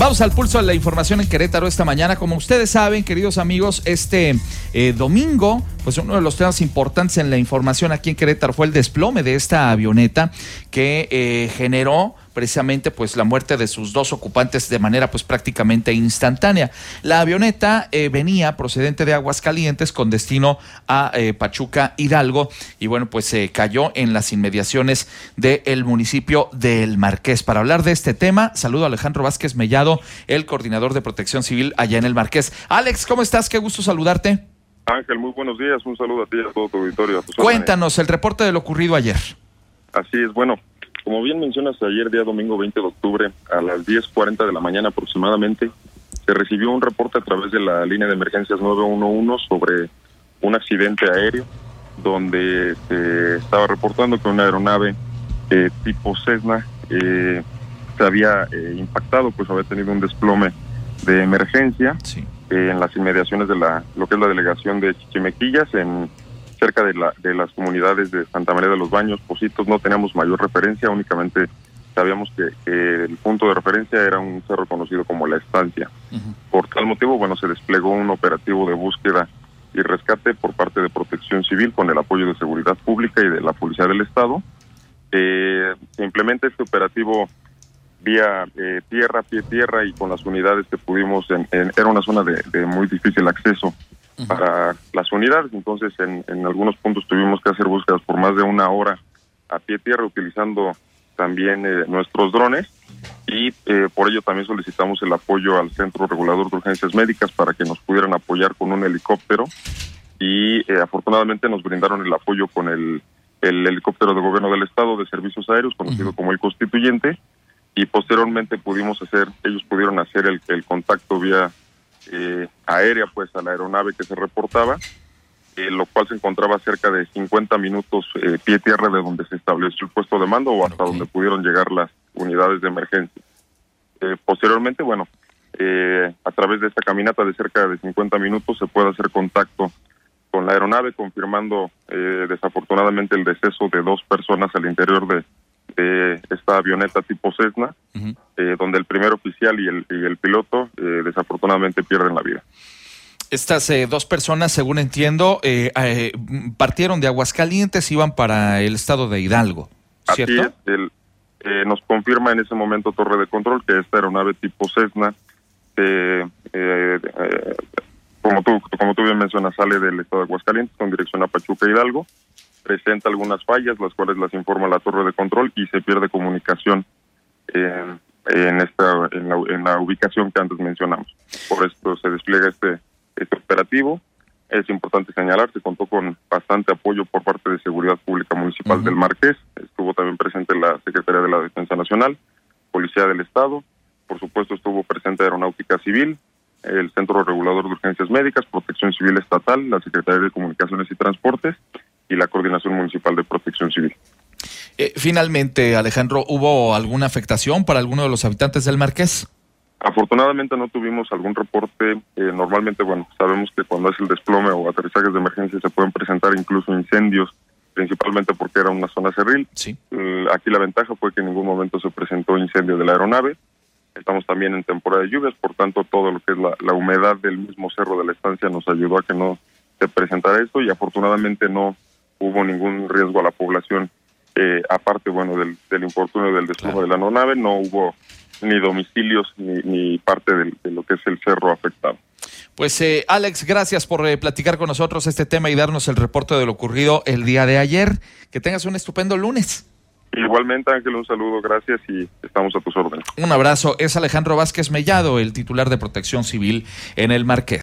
Vamos al pulso de la información en Querétaro esta mañana. Como ustedes saben, queridos amigos, este domingo, pues uno de los temas importantes en la información aquí en Querétaro fue el desplome de esta avioneta que generó precisamente pues la muerte de sus dos ocupantes de manera pues prácticamente instantánea. La avioneta venía procedente de Aguascalientes con destino a Pachuca, Hidalgo, y bueno, pues cayó en las inmediaciones del municipio del Marqués. Para hablar de este tema, saludo a Alejandro Vázquez Mellado, el coordinador de Protección Civil allá en el Marqués. Alex, ¿cómo estás? Qué gusto saludarte. Ángel, muy buenos días, un saludo a ti y a todo tu auditorio. Cuéntanos el reporte de lo ocurrido ayer. Así es, bueno, como bien mencionas, ayer día domingo 20 de octubre a las 10:40 de la mañana aproximadamente se recibió un reporte a través de la línea de emergencias 911 sobre un accidente aéreo donde se estaba reportando que una aeronave tipo Cessna se había impactado, pues había tenido un desplome de emergencia. Sí. En las inmediaciones de lo que es la delegación de Chichimequillas, cerca de las comunidades de Santa María de los Baños, Pocitos. No teníamos mayor referencia, únicamente sabíamos que el punto de referencia era un cerro conocido como La Estancia. Uh-huh. Por tal motivo, bueno, se desplegó un operativo de búsqueda y rescate por parte de Protección Civil con el apoyo de Seguridad Pública y de la Policía del Estado. Se implementa este operativo vía pie tierra, y con las unidades que pudimos, era una zona de muy difícil acceso para las unidades, entonces en algunos puntos tuvimos que hacer búsquedas por más de una hora a pie tierra, utilizando también nuestros drones, y por ello también solicitamos el apoyo al Centro Regulador de Urgencias Médicas para que nos pudieran apoyar con un helicóptero, y afortunadamente nos brindaron el apoyo con el helicóptero de Gobierno del Estado de Servicios Aéreos, conocido como el Constituyente, y posteriormente ellos pudieron hacer el contacto vía aérea pues a la aeronave que se reportaba, lo cual se encontraba cerca de 50 minutos pie tierra de donde se estableció el puesto de mando o hasta donde pudieron llegar las unidades de emergencia. Posteriormente, bueno, a través de esta caminata de cerca de 50 minutos se puede hacer contacto con la aeronave, confirmando desafortunadamente el deceso de 2 personas al interior de esta avioneta tipo Cessna, uh-huh. Donde el primer oficial y el piloto desafortunadamente pierden la vida. Estas 2 personas, según entiendo, partieron de Aguascalientes, iban para el estado de Hidalgo, ¿cierto? Así es, nos confirma en ese momento Torre de Control que esta aeronave tipo Cessna, como tú bien mencionas, sale del estado de Aguascalientes con dirección a Pachuca, Hidalgo. Presenta algunas fallas, las cuales las informa la Torre de Control, y se pierde comunicación en la ubicación que antes mencionamos. Por esto se despliega este operativo. Es importante señalar, se contó con bastante apoyo por parte de Seguridad Pública Municipal uh-huh. del Marqués. Estuvo también presente la Secretaría de la Defensa Nacional, Policía del Estado, por supuesto estuvo presente Aeronáutica Civil, el Centro Regulador de Urgencias Médicas, Protección Civil Estatal, la Secretaría de Comunicaciones y Transportes y la Coordinación Municipal de Protección Civil. Finalmente, Alejandro, ¿hubo alguna afectación para alguno de los habitantes del Marqués? Afortunadamente no tuvimos algún reporte. Normalmente, bueno, sabemos que cuando es el desplome o aterrizajes de emergencia se pueden presentar incluso incendios, principalmente porque era una zona cerril. Sí. Aquí la ventaja fue que en ningún momento se presentó incendio de la aeronave. Estamos también en temporada de lluvias, por tanto todo lo que es la humedad del mismo cerro de La Estancia nos ayudó a que no se presentara esto, y afortunadamente no hubo ningún riesgo a la población. Aparte, bueno, del infortunio del desplome de la aeronave, no hubo ni domicilios ni parte de lo que es el cerro afectado. Pues Alex, gracias por platicar con nosotros este tema y darnos el reporte de lo ocurrido el día de ayer. Que tengas un estupendo lunes. Igualmente, Ángel, un saludo, gracias, y estamos a tus órdenes. Un abrazo. Es Alejandro Vázquez Mellado, el titular de Protección Civil en el Marqués.